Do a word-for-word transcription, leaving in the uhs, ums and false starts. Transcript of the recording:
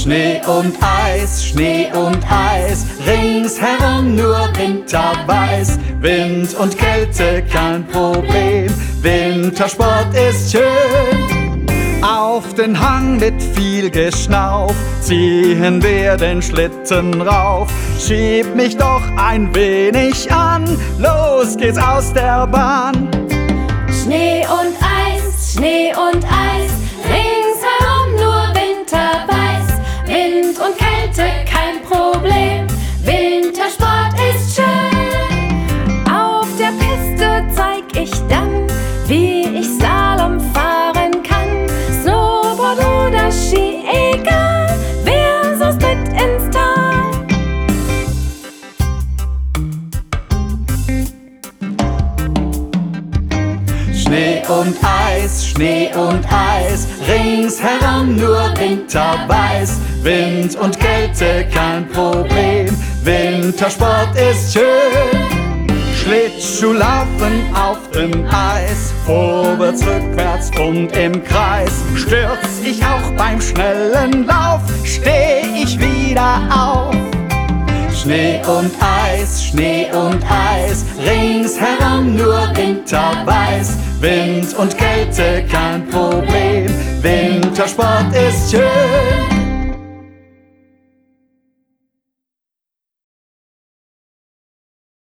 Schnee und Eis, Schnee und Eis, ringsherum nur winterweiß. Wind und Kälte kein Problem, Wintersport ist schön. Auf den Hang mit viel Geschnauf ziehen wir den Schlitten rauf. Schieb mich doch ein wenig an, los geht's aus der Bahn. Schnee und Eis, Schnee und Eis, ringsherum nur winterweiß. Wind und Kälte kein Problem, Wintersport ist schön. Auf der Piste zeig ich dann, wie ich Slalom fahren kann. Snowboard oder Ski, egal, wer sonst mit ins Tal. Schnee und Eis, Schnee und Eis, ringsherum nur winterweiß. Wind und Kälte kein Problem, Wintersport ist schön. Schlittschuhlaufen auf dem Eis, vorwärts, rückwärts und im Kreis. Stürz ich auch beim schnellen Lauf, steh ich wieder auf. Schnee und Eis, Schnee und Eis, ringsherum nur winterweiß. Wind und Kälte kein Problem, Wintersport ist schön.